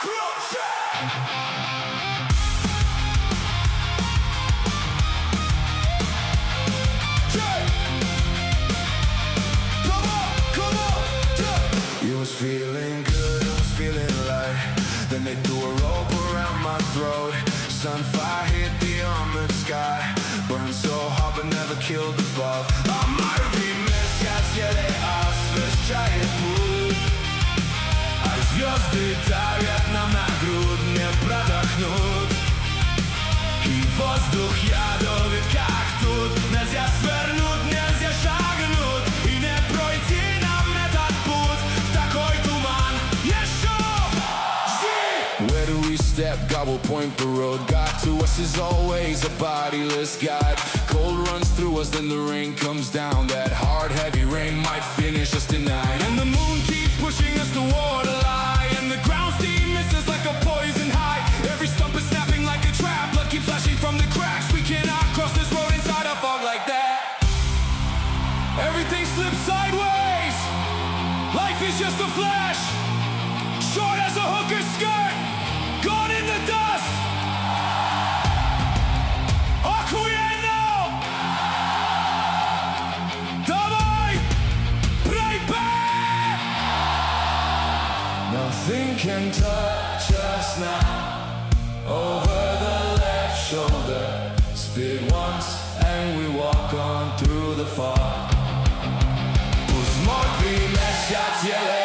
You was feeling good, I was feeling light. Then they threw a rope around my throat. Sunfire hit the armored sky. Burned so hot but never killed the fog. A martwi месяц, еле освещает путь. А звезды давят нам на грудь, не продохнуть. И воздух ядовит, как тут. Нельзя свернуть, нельзя шагнуть. И не пройти нам этот путь. В такой туман еще жди. Where do we step? God will point the road. God to us is always a bodiless God. Cold runs through us, then the rain comes down. That hard, heavy rain might finish us tonight. And the moon keeps pushing us toward a lie. And the ground steam misses like a poison high. Every stump is snapping like a trap. Blood keeps flashing from the cracks. We cannot cross this road inside a fog like that. Everything slips sideways. Life is just a flash. Short as a hooker's skirt. Gone in the dust. Охуенно! Давай, baby! Nothing can touch us now. Over the left shoulder. Spit once and we walk on through the fog. Пусть мертвый месяц еле